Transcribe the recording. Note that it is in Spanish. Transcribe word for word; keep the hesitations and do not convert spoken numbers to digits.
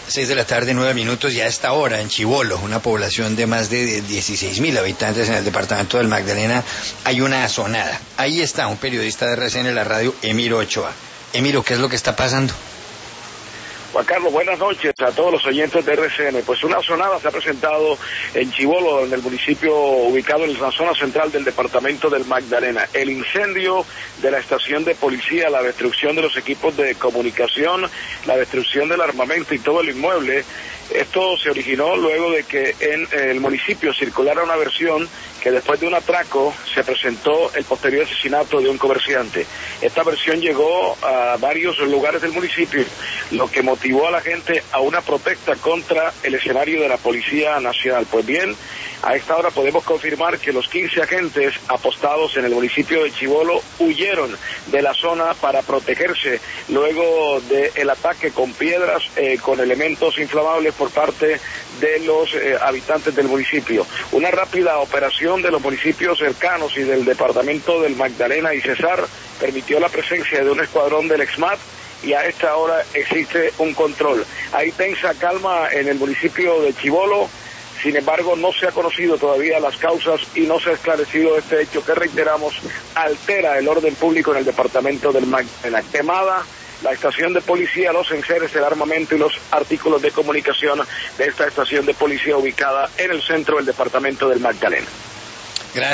Seis de la tarde, nueve minutos, y a esta hora en Chibolo, una población de más de dieciséis mil habitantes en el departamento del Magdalena, hay una sonada. Ahí está un periodista de R C N, la radio, Emiro Ochoa. Emiro, ¿qué es lo que está pasando? Juan Carlos, buenas noches a todos los oyentes de R C N. Pues una sonada se ha presentado en Chibolo, en el municipio ubicado en la zona central del departamento del Magdalena. El incendio de la estación de policía, la destrucción de los equipos de comunicación, la destrucción del armamento y todo el inmueble. Esto se originó luego de que en el municipio circulara una versión que después de un atraco se presentó el posterior asesinato de un comerciante. Esta versión llegó a varios lugares del municipio, lo que motivó a la gente a una protesta contra el escenario de la Policía Nacional. Pues bien, a esta hora podemos confirmar que los quince agentes apostados en el municipio de Chibolo huyeron de la zona para protegerse luego del ataque con piedras, eh, con elementos inflamables por parte de los eh, habitantes del municipio. Una rápida operación de los municipios cercanos y del departamento del Magdalena y Cesar permitió la presencia de un escuadrón del EXMAT, y a esta hora existe un control. Hay tensa calma en el municipio de Chibolo. Sin embargo, no se ha conocido todavía las causas y no se ha esclarecido este hecho que, reiteramos, altera el orden público en el departamento del Magdalena. Quemada la estación de policía, los enseres, el armamento y los artículos de comunicación de esta estación de policía ubicada en el centro del departamento del Magdalena.